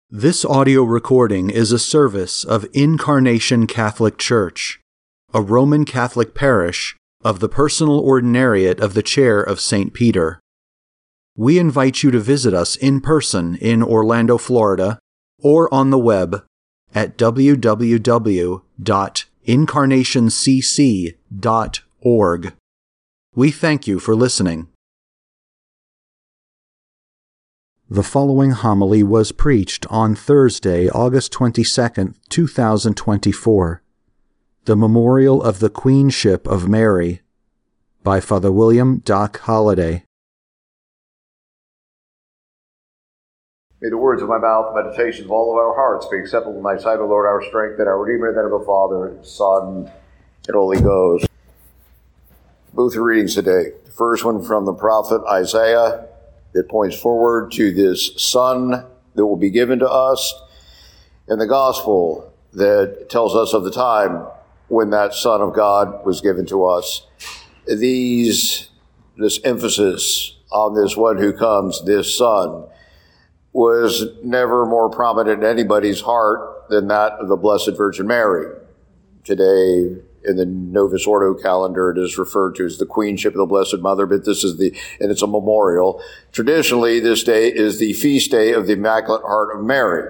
This audio recording is a service of Incarnation Catholic Church, a Roman Catholic parish of the Personal Ordinariate of the Chair of St. Peter. We invite you to visit us in person in Orlando, Florida, or on the web at www.incarnationcc.org. We thank you for listening. The following homily was preached on Thursday, August 22, 2024, the Memorial of the Queenship of Mary, by Father William Doc Holliday. May the words of my mouth, the meditations of all of our hearts be acceptable in thy sight, O Lord, our strength, and our Redeemer, and that of the Father, Son, and Holy Ghost. Both readings today. The first one from the prophet Isaiah, that points forward to this Son that will be given to us, and the gospel that tells us of the time when that Son of God was given to us. This emphasis on this one who comes, this Son, was never more prominent in anybody's heart than that of the Blessed Virgin Mary. Today, in the Novus Ordo calendar, it is referred to as the Queenship of the Blessed Mother, but this is and it's a memorial. Traditionally, this day is the feast day of the Immaculate Heart of Mary.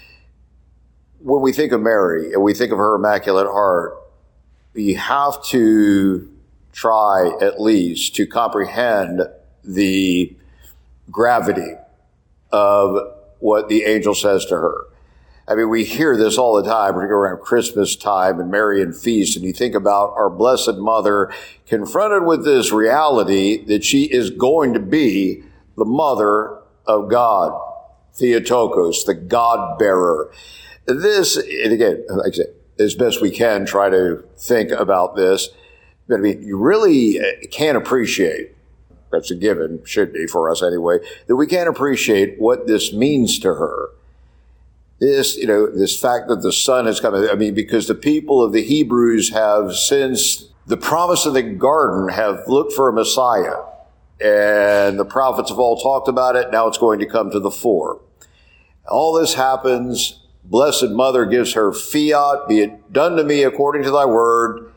When we think of Mary and we think of her Immaculate Heart, we have to try at least to comprehend the gravity of what the angel says to her. I mean, we hear this all the time, particularly around Christmas time and Marian feast, and you think about our Blessed Mother confronted with this reality that she is going to be the Mother of God, Theotokos, the God-bearer. This, and again, like I said, as best we can try to think about this, but I mean, you really can't appreciate, that's a given, should be for us anyway, that we can't appreciate what this means to her. This fact that the Son has come, I mean, because the people of the Hebrews have, since the promise of the garden, have looked for a Messiah. And the prophets have all talked about it. Now it's going to come to the fore. All this happens. Blessed Mother gives her fiat, be it done to me according to thy word.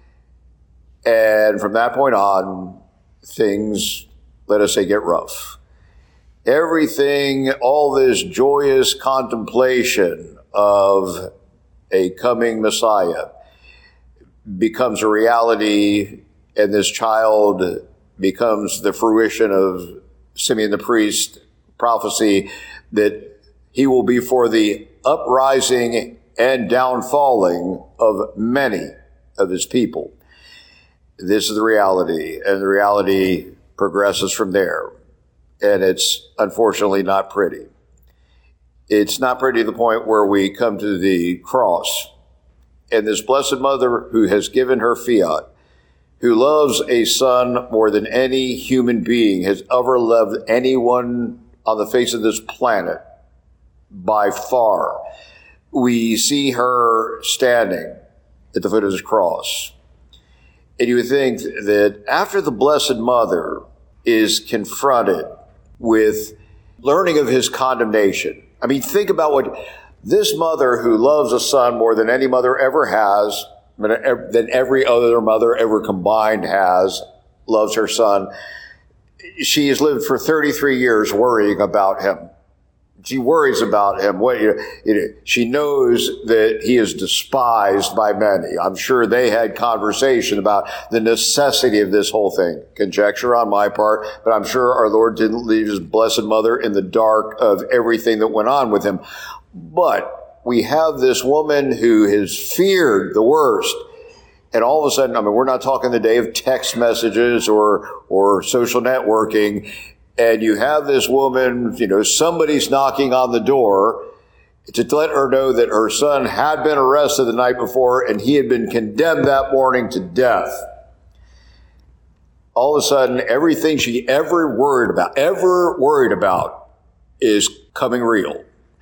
And from that point on, things, let us say, get rough. Everything, all this joyous contemplation of a coming Messiah becomes a reality, and this child becomes the fruition of Simeon the priest prophecy that he will be for the uprising and downfalling of many of his people. This is the reality, and the reality progresses from there. And it's unfortunately not pretty. It's not pretty to the point where we come to the cross. And this Blessed Mother who has given her fiat, who loves a son more than any human being has ever loved anyone on the face of this planet, by far. We see her standing at the foot of this cross. And you would think that after the Blessed Mother is confronted with learning of his condemnation. I mean, think about what this mother who loves a son more than any mother ever has, than every other mother ever combined has, loves her son. She has lived for 33 years worrying about him. She worries about him. She knows that he is despised by many. I'm sure they had conversation about the necessity of this whole thing. Conjecture on my part, but I'm sure our Lord didn't leave his Blessed Mother in the dark of everything that went on with him. But we have this woman who has feared the worst. And all of a sudden, I mean, we're not talking the day of text messages or social networking. And you have this woman, somebody's knocking on the door to let her know that her son had been arrested the night before and he had been condemned that morning to death. All of a sudden, everything she ever worried about is coming real.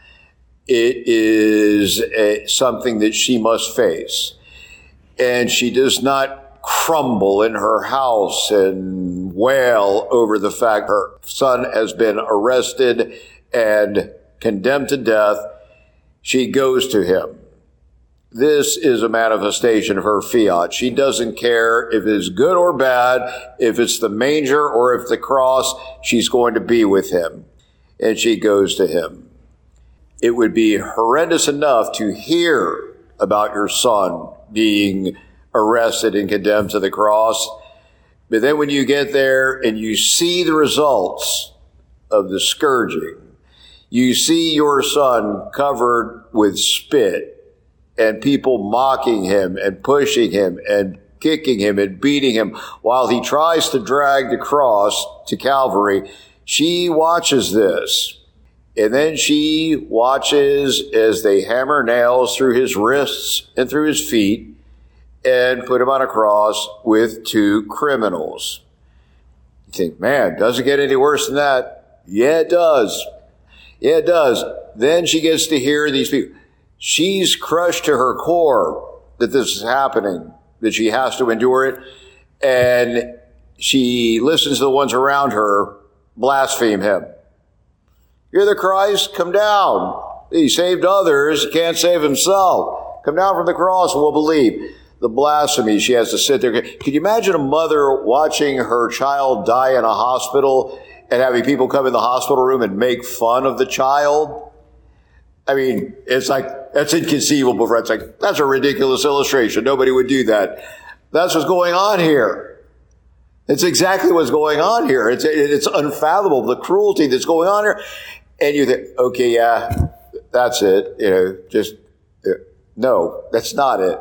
It is something that she must face. And she does not crumble in her house and wail over the fact her son has been arrested and condemned to death, she goes to him. This is a manifestation of her fiat. She doesn't care if it's good or bad, if it's the manger or if the cross, she's going to be with him. And she goes to him. It would be horrendous enough to hear about your son being arrested and condemned to the cross. But then when you get there and you see the results of the scourging, you see your son covered with spit and people mocking him and pushing him and kicking him and beating him while he tries to drag the cross to Calvary. She watches this. And then she watches as they hammer nails through his wrists and through his feet and put him on a cross with two criminals. You think, man, does it get any worse than that? Yeah, it does. Yeah, it does. Then she gets to hear these people. She's crushed to her core that this is happening, that she has to endure it. And she listens to the ones around her blaspheme him. You're the Christ, come down. He saved others, he can't save himself. Come down from the cross and we'll believe. The blasphemy, she has to sit there. Can you imagine a mother watching her child die in a hospital and having people come in the hospital room and make fun of the child? I mean, it's like, that's inconceivable, friends. Like, that's a ridiculous illustration. Nobody would do that. That's what's going on here. It's exactly what's going on here. It's unfathomable, the cruelty that's going on here. And you think, okay, yeah, that's it. No, that's not it.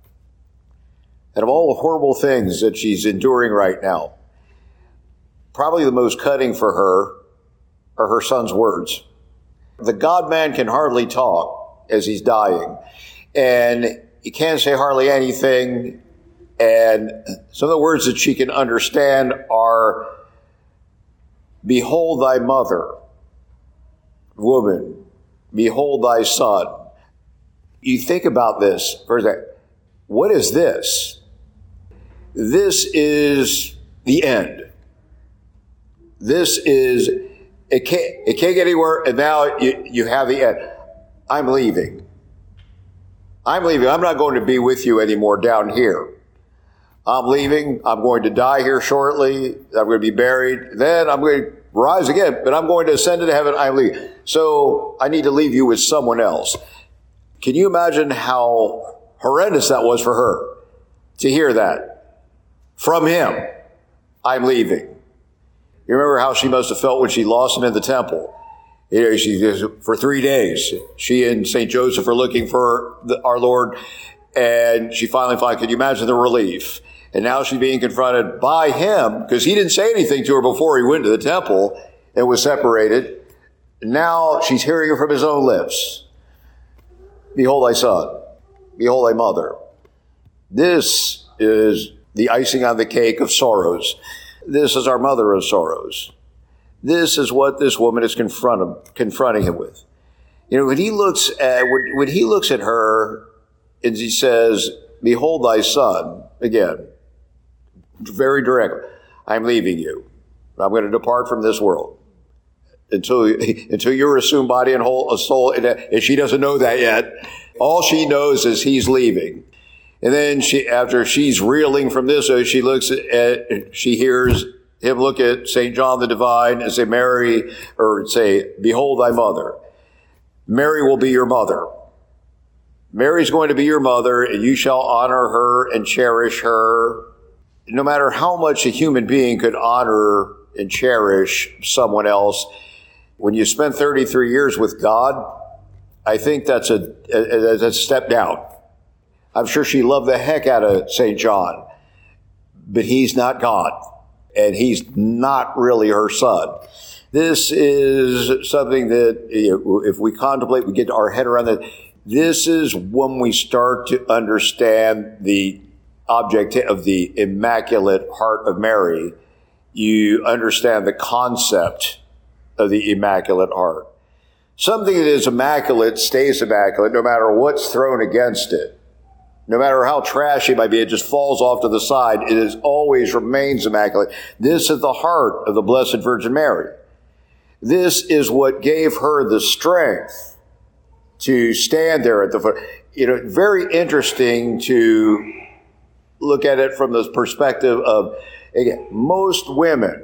And of all the horrible things that she's enduring right now, probably the most cutting for her are her son's words. The God-man can hardly talk as he's dying, and he can't say hardly anything. And some of the words that she can understand are, behold thy mother, woman, behold thy son. You think about this for a second. What is this? This is the end. This is, it can't get anywhere, and now you have the end. I'm leaving. I'm leaving. I'm not going to be with you anymore down here. I'm leaving. I'm going to die here shortly. I'm going to be buried. Then I'm going to rise again, but I'm going to ascend into heaven. I'm leaving. So I need to leave you with someone else. Can you imagine how horrendous that was for her to hear that from him? I'm leaving. You remember how she must have felt when she lost him in the temple. For 3 days, she and St. Joseph are looking for our Lord, and she finally finds, can you imagine the relief? And now she's being confronted by him, because he didn't say anything to her before he went to the temple and was separated. Now she's hearing it from his own lips. Behold thy son. Behold thy mother. This is the icing on the cake of sorrows. This is our mother of sorrows. This is what this woman is confronting him with. You know, when he looks at her and he says, behold thy son, again, very direct, I'm leaving you. I'm going to depart from this world until you're assumed body and whole soul. And she doesn't know that yet. All she knows is he's leaving. And then after she's reeling from this, she hears him look at St. John the Divine and say, Mary, or say, behold thy mother. Mary will be your mother. Mary's going to be your mother, and you shall honor her and cherish her. No matter how much a human being could honor and cherish someone else, when you spend 33 years with God, I think that's a step down. I'm sure she loved the heck out of St. John, but he's not God, and he's not really her son. This is something that, if we contemplate, we get our head around that. This is when we start to understand the object of the Immaculate Heart of Mary. You understand the concept of the Immaculate Heart. Something that is immaculate stays immaculate no matter what's thrown against it. No matter how trashy it might be, it just falls off to the side. It always remains immaculate. This is the heart of the Blessed Virgin Mary. This is what gave her the strength to stand there at the foot. Very interesting to look at it from the perspective of, again, most women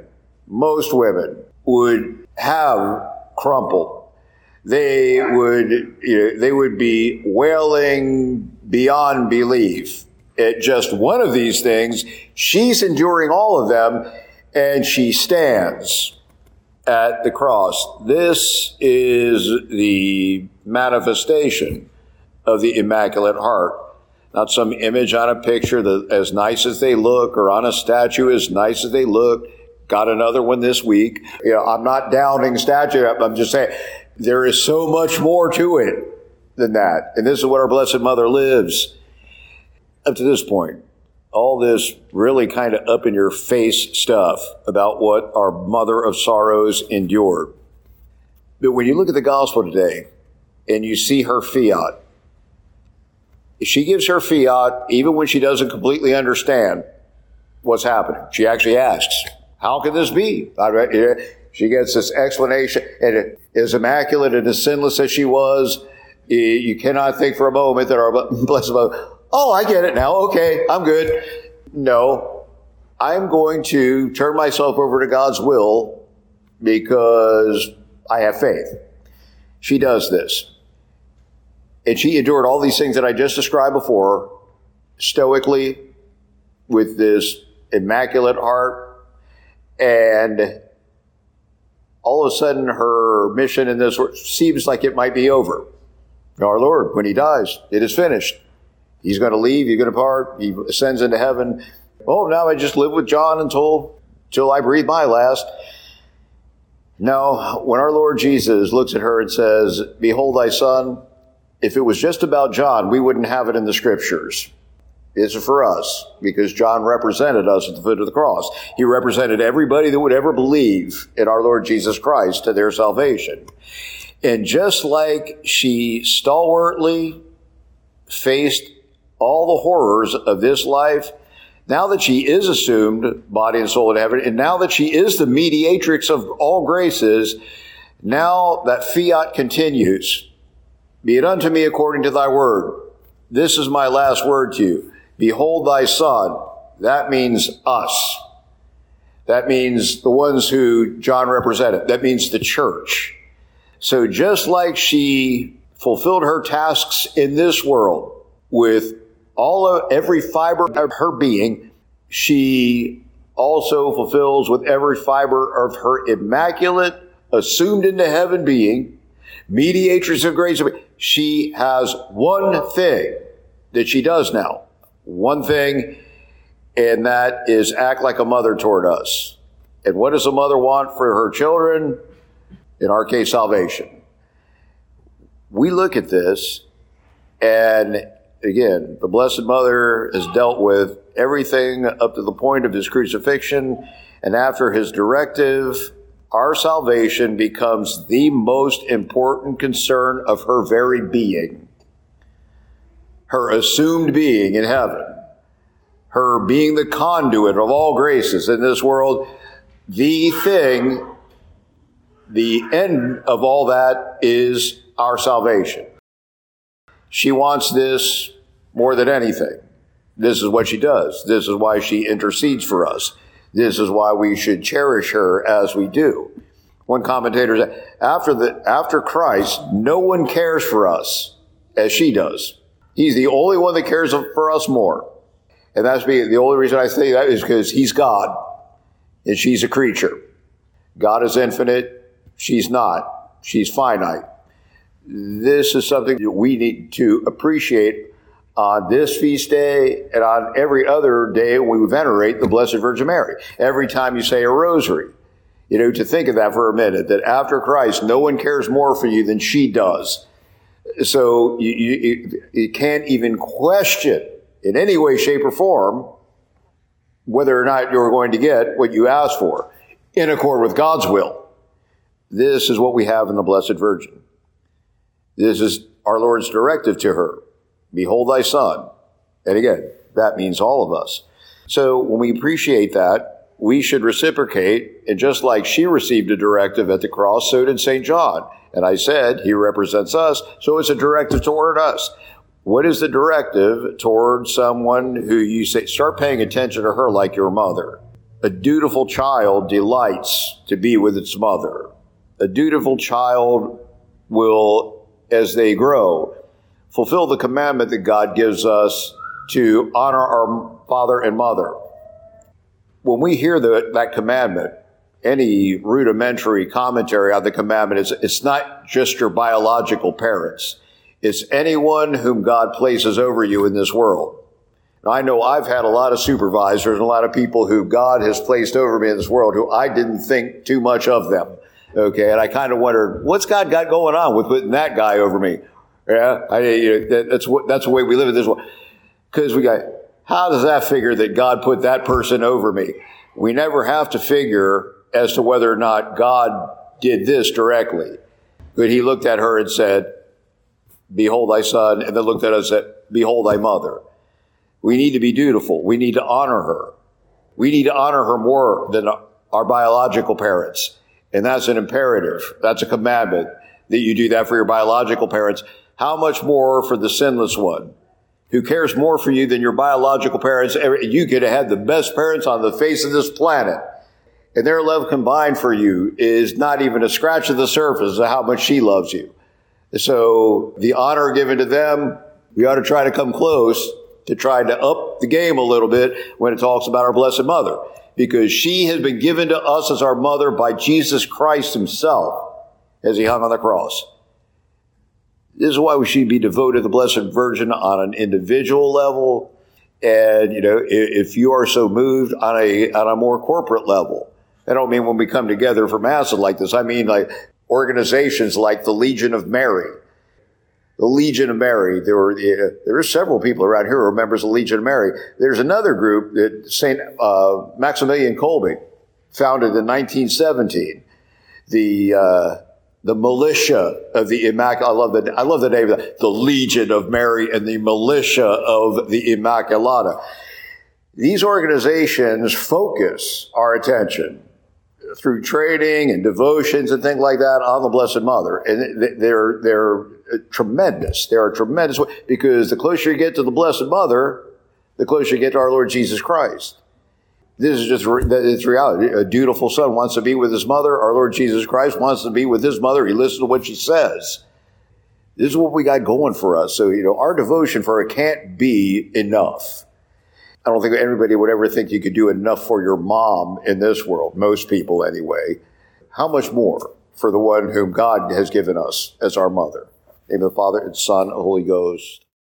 would have crumpled. They would be wailing beyond belief at just one of these things. She's enduring all of them, and she stands at the cross. This is the manifestation of the Immaculate Heart. Not some image on a picture that as nice as they look, or on a statue as nice as they look. Got another one this week. I'm not downing statue. I'm just saying there is so much more to it than that. And this is what our Blessed Mother lives. Up to this point, all this really kind of up in your face stuff about what our Mother of Sorrows endured. But when you look at the gospel today and you see her fiat, she gives her fiat even when she doesn't completely understand what's happening. She actually asks, how can this be? She gets this explanation, and as immaculate and as sinless as she was, you cannot think for a moment that our Blessed Mother, oh, I get it now. Okay, I'm good. No, I'm going to turn myself over to God's will because I have faith. She does this. And she endured all these things that I just described before, stoically, with this immaculate heart. And all of a sudden, her mission in this world seems like it might be over. Our Lord, when he dies, it is finished. He's going to leave, he's going to depart, he ascends into heaven. Oh, now I just live with John until I breathe my last. No, when our Lord Jesus looks at her and says, behold thy son, if it was just about John, we wouldn't have it in the scriptures. It's for us, because John represented us at the foot of the cross. He represented everybody that would ever believe in our Lord Jesus Christ to their salvation. And just like she stalwartly faced all the horrors of this life, now that she is assumed body and soul in heaven, and now that she is the mediatrix of all graces, now that fiat continues. Be it unto me according to thy word. This is my last word to you. Behold thy son. That means us. That means the ones who John represented. That means the church. So just like she fulfilled her tasks in this world with every fiber of her being, she also fulfills with every fiber of her immaculate, assumed into heaven being, mediatrix of grace. She has one thing that she does now. One thing, and that is act like a mother toward us. And what does a mother want for her children? In our case, salvation. We look at this, and again, the Blessed Mother has dealt with everything up to the point of his crucifixion, and after his directive, our salvation becomes the most important concern of her very being. Her assumed being in heaven, her being the conduit of all graces in this world, the thing, the end of all that is our salvation. She wants this more than anything. This is what she does. This is why she intercedes for us. This is why we should cherish her as we do. One commentator said, after Christ, no one cares for us as she does. He's the only one that cares for us more. And that's the only reason I say that is because he's God and she's a creature. God is infinite. She's not. She's finite. This is something that we need to appreciate on this feast day and on every other day when we venerate the Blessed Virgin Mary. Every time you say a rosary, to think of that for a minute, that after Christ, no one cares more for you than she does. So you can't even question in any way, shape, or form whether or not you're going to get what you asked for in accord with God's will. This is what we have in the Blessed Virgin. This is our Lord's directive to her. Behold thy son. And again, that means all of us. So when we appreciate that, we should reciprocate. And just like she received a directive at the cross, so did St. John. And I said, he represents us, so it's a directive toward us. What is the directive toward someone who you say, start paying attention to her like your mother? A dutiful child delights to be with its mother. A dutiful child will, as they grow, fulfill the commandment that God gives us to honor our father and mother. When we hear that commandment, any rudimentary commentary on the commandment, it's not just your biological parents. It's anyone whom God places over you in this world. Now, I know I've had a lot of supervisors and a lot of people who God has placed over me in this world who I didn't think too much of them. Okay, and I kind of wondered, what's God got going on with putting that guy over me? Yeah, that's the way we live in this world. Because how does that figure that God put that person over me? We never have to figure as to whether or not God did this directly. But he looked at her and said, behold thy son, and then looked at us and said, behold thy mother. We need to be dutiful. We need to honor her. We need to honor her more than our biological parents. And that's an imperative. That's a commandment that you do that for your biological parents. How much more for the sinless one who cares more for you than your biological parents? You could have had the best parents on the face of this planet, and their love combined for you is not even a scratch of the surface of how much she loves you. So the honor given to them, we ought to try to come close to try to up the game a little bit when it talks about our Blessed Mother, because she has been given to us as our mother by Jesus Christ himself as he hung on the cross. This is why we should be devoted to the Blessed Virgin on an individual level, and if you are so moved on a more corporate level. I don't mean when we come together for masses like this. I mean like organizations like the Legion of Mary. The Legion of Mary. There are several people around here who are members of the Legion of Mary. There's another group that St. Maximilian Kolbe founded in 1917. The militia of the Immaculata. I love the name of that. The Legion of Mary and the militia of the Immaculata. These organizations focus our attention through training and devotions and things like that on the Blessed Mother. And they're tremendous. They are tremendous because the closer you get to the Blessed Mother, the closer you get to our Lord Jesus Christ. This is just, it's reality. A dutiful son wants to be with his mother. Our Lord Jesus Christ wants to be with his mother. He listens to what she says. This is what we got going for us. So, our devotion for her can't be enough. I don't think everybody would ever think you could do enough for your mom in this world, most people anyway. How much more for the one whom God has given us as our mother? In the name of the Father, and Son, and Holy Ghost.